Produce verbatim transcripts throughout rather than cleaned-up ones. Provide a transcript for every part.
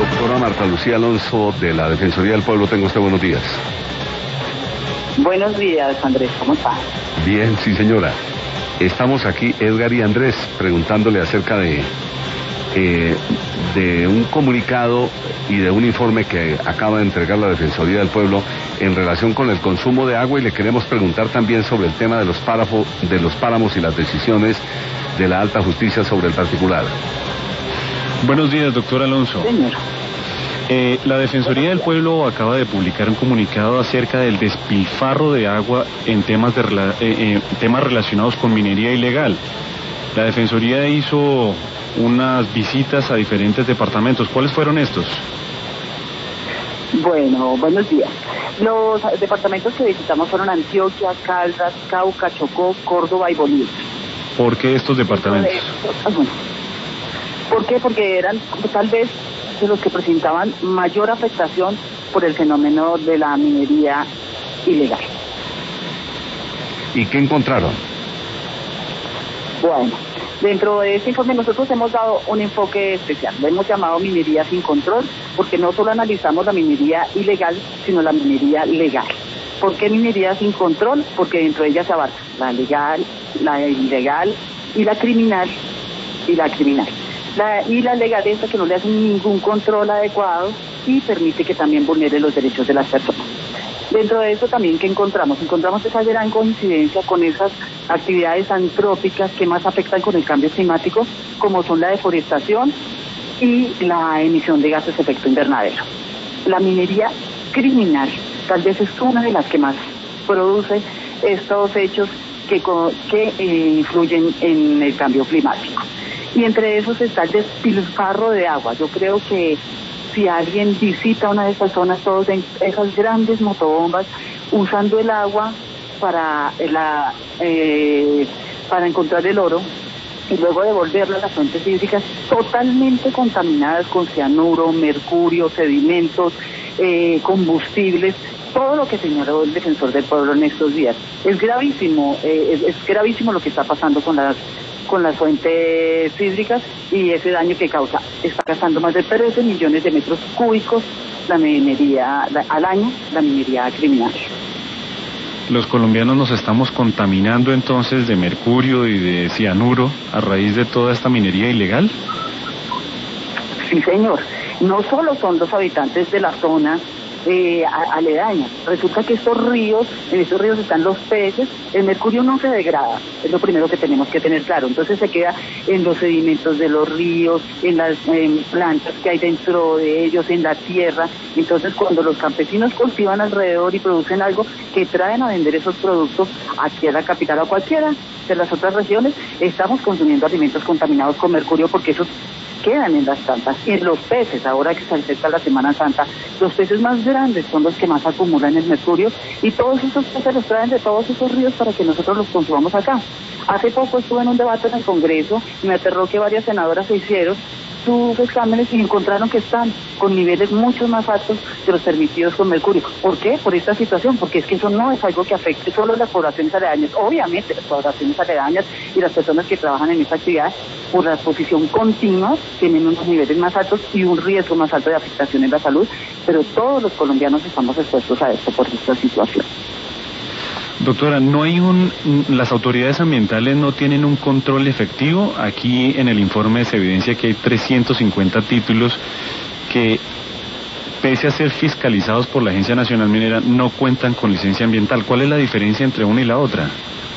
Doctora Marta Lucía Alonso, de la Defensoría del Pueblo, tengo usted buenos días. Buenos días, Andrés, ¿cómo está? Bien, sí, señora. Estamos aquí, Edgar y Andrés, preguntándole acerca de, eh, de un comunicado y de un informe que acaba de entregar la Defensoría del Pueblo en relación con el consumo de agua, y le queremos preguntar también sobre el tema de los, párafo, de los páramos y las decisiones de la alta justicia sobre el particular. Buenos días, doctor Alonso. Señor. Eh, la Defensoría del Pueblo acaba de publicar un comunicado acerca del despilfarro de agua en temas, de, eh, eh, temas relacionados con minería ilegal. La Defensoría hizo unas visitas a diferentes departamentos. ¿Cuáles fueron estos? Bueno, buenos días. Los departamentos que visitamos fueron Antioquia, Caldas, Cauca, Chocó, Córdoba y Bolívar. ¿Por qué estos departamentos? ¿Por qué? Porque eran tal vez de los que presentaban mayor afectación por el fenómeno de la minería ilegal. ¿Y qué encontraron? Bueno, dentro de este informe nosotros hemos dado un enfoque especial, lo hemos llamado minería sin control, porque no solo analizamos la minería ilegal, sino la minería legal. ¿Por qué minería sin control? Porque dentro de ella se abarca la legal, la ilegal y la criminal, y la criminal. La, y la legal es la que no le hace ningún control adecuado y permite que también vulnere los derechos de las personas. Dentro de eso también, ¿qué encontramos? Encontramos esa gran coincidencia con esas actividades antrópicas que más afectan con el cambio climático, como son la deforestación y la emisión de gases de efecto invernadero. La minería criminal tal vez es una de las que más produce estos hechos que, que eh, influyen en el cambio climático. Y entre esos está el despilfarro de agua. Yo creo que si alguien visita una de esas zonas, todos ven esas grandes motobombas usando el agua para, la, eh, para encontrar el oro y luego devolverlo a las fuentes hídricas totalmente contaminadas con cianuro, mercurio, sedimentos, eh, combustibles, todo lo que señaló el defensor del pueblo en estos días. Es gravísimo, eh, es, es gravísimo lo que está pasando con las con las fuentes hídricas y ese daño que causa. Está gastando más de trece millones de metros cúbicos la minería la, al año, la minería criminal. ¿Los colombianos nos estamos contaminando entonces de mercurio y de cianuro a raíz de toda esta minería ilegal? Sí, señor. No solo son los habitantes de la zona Eh, aledaña. Resulta que estos ríos, en estos ríos están los peces, el mercurio no se degrada, es lo primero que tenemos que tener claro, entonces se queda en los sedimentos de los ríos, en las en plantas que hay dentro de ellos, en la tierra. Entonces cuando los campesinos cultivan alrededor y producen algo que traen a vender esos productos aquí a la capital o a cualquiera de las otras regiones, estamos consumiendo alimentos contaminados con mercurio porque esos quedan en las plantas. Y los peces, ahora que se acerca la Semana Santa, los peces más grandes son los que más acumulan el mercurio y todos esos peces los traen de todos esos ríos para que nosotros los consumamos acá. Hace poco estuve en un debate en el Congreso y me aterró que varias senadoras se hicieron sus exámenes y encontraron que están con niveles mucho más altos de los permitidos con mercurio. ¿Por qué? Por esta situación, porque es que eso no es algo que afecte solo a las poblaciones aledañas. Obviamente las poblaciones aledañas y las personas que trabajan en esta actividad, por la exposición continua, tienen unos niveles más altos y un riesgo más alto de afectación en la salud, pero todos los colombianos estamos expuestos a esto por esta situación. Doctora, ¿no hay un, las autoridades ambientales no tienen un control efectivo? Aquí en el informe se evidencia que hay trescientos cincuenta títulos que, pese a ser fiscalizados por la Agencia Nacional Minera, no cuentan con licencia ambiental. ¿Cuál es la diferencia entre una y la otra?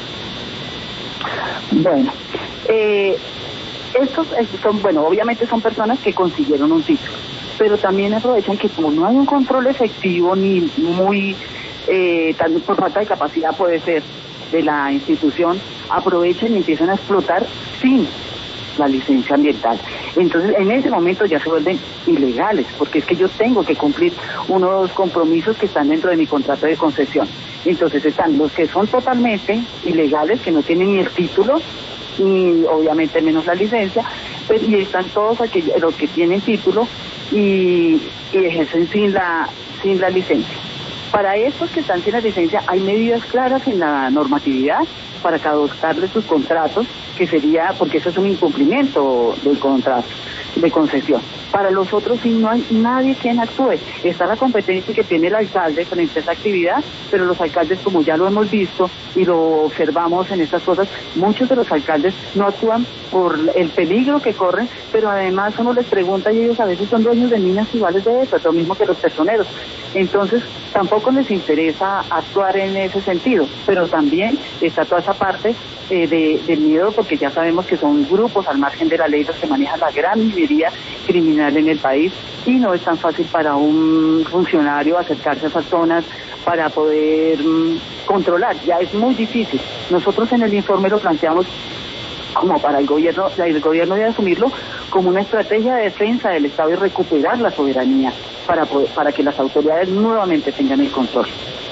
Bueno, eh, estos son, bueno, obviamente son personas que consiguieron un título, pero también aprovechan que como no hay un control efectivo ni muy... Eh, también por falta de capacidad puede ser de la institución, aprovechan y empiezan a explotar sin la licencia ambiental. Entonces en ese momento ya se vuelven ilegales, porque es que yo tengo que cumplir unos compromisos que están dentro de mi contrato de concesión. Entonces están los que son totalmente ilegales, que no tienen ni el título, ni obviamente menos la licencia, pero, y están todos aquellos, los que tienen título y, y ejercen sin la, sin la licencia. Para estos que están sin la licencia hay medidas claras en la normatividad para caducarle sus contratos, que sería, porque eso es un incumplimiento del contrato de concesión. Para los otros sí no hay nadie quien actúe. Está la competencia que tiene el alcalde frente a esa actividad, pero los alcaldes, como ya lo hemos visto y lo observamos en estas cosas, muchos de los alcaldes no actúan por el peligro que corren, pero además uno les pregunta y ellos a veces son dueños de minas iguales de eso, es lo mismo que los personeros. Entonces tampoco les interesa actuar en ese sentido, pero también está toda esa parte eh, de, del miedo, porque ya sabemos que son grupos al margen de la ley los que manejan la gran minería criminal en el país, y no es tan fácil para un funcionario acercarse a esas zonas para poder mmm, controlar, ya es muy difícil. Nosotros en el informe lo planteamos como para el gobierno, el gobierno debe asumirlo como una estrategia de defensa del Estado y recuperar la soberanía para, poder, para que las autoridades nuevamente tengan el control.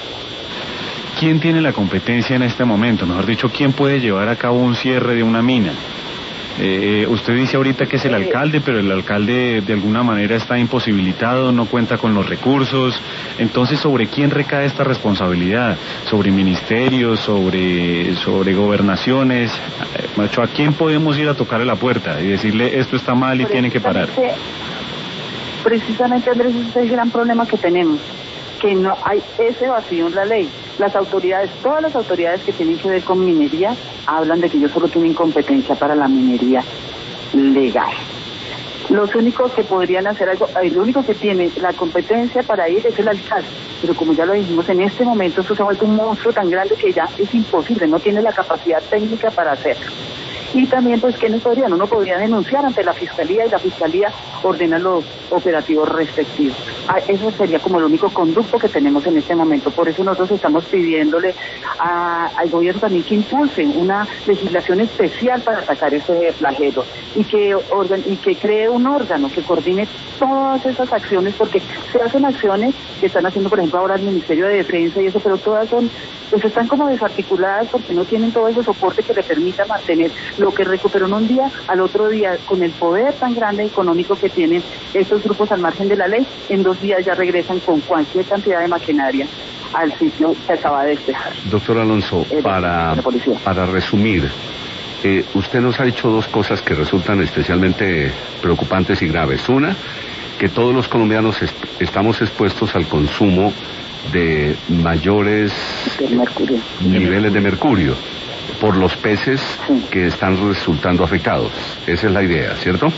¿Quién tiene la competencia en este momento? Mejor dicho, ¿quién puede llevar a cabo un cierre de una mina? Eh, usted dice ahorita que es el alcalde, pero el alcalde de alguna manera está imposibilitado, no cuenta con los recursos. Entonces, ¿sobre quién recae esta responsabilidad? ¿Sobre ministerios, sobre, sobre gobernaciones? Macho, ¿a quién podemos ir a tocarle la puerta y decirle esto está mal y tiene que parar? Precisamente, Andrés, ese es el gran problema que tenemos, que no hay ese vacío en la ley. Las autoridades, todas las autoridades que tienen que ver con minería, hablan de que ellos solo tienen competencia para la minería legal. Los únicos que podrían hacer algo, el único que tiene la competencia para ir es el alcalde, pero como ya lo dijimos, en este momento esto se ha vuelto un monstruo tan grande que ya es imposible, no tiene la capacidad técnica para hacerlo. Y también, pues, ¿quiénes podrían? Uno podría denunciar ante la Fiscalía y la Fiscalía ordena los operativos respectivos. Ah, eso sería como el único conducto que tenemos en este momento. Por eso nosotros estamos pidiéndole a, al gobierno también que impulse una legislación especial para atacar ese flagelo y que, organ, y que cree un órgano que coordine todas esas acciones, porque se hacen acciones que están haciendo, por ejemplo, ahora el Ministerio de Defensa y eso, pero todas son, pues están como desarticuladas porque no tienen todo ese soporte que le permita mantener lo que recuperó en un día, al otro día, con el poder tan grande económico que tienen estos grupos al margen de la ley, en dos días ya regresan con cualquier cantidad de maquinaria al sitio que acaba de despejar. Doctor Alonso, eh, para, para resumir, eh, usted nos ha dicho dos cosas que resultan especialmente preocupantes y graves. Una, que todos los colombianos est estamos expuestos al consumo de mayores mercurio. niveles de mercurio por los peces sí. que están resultando afectados. Esa es la idea, ¿cierto?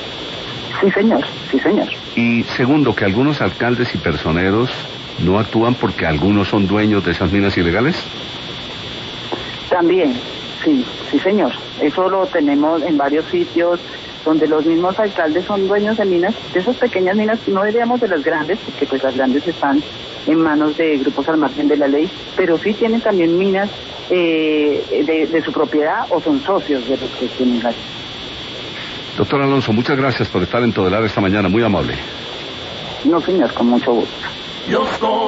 Sí, señor, sí, señor. Y segundo, que algunos alcaldes y personeros no actúan porque algunos son dueños de esas minas ilegales. También, sí, sí, señor. Eso lo tenemos en varios sitios donde los mismos alcaldes son dueños de minas, de esas pequeñas minas, no diríamos de las grandes, porque pues las grandes están en manos de grupos al margen de la ley, pero sí tienen también minas eh, de, de su propiedad o son socios de los que tienen las. Doctor Alonso, muchas gracias por estar en Todelar esta mañana, muy amable. No, señor, con mucho gusto.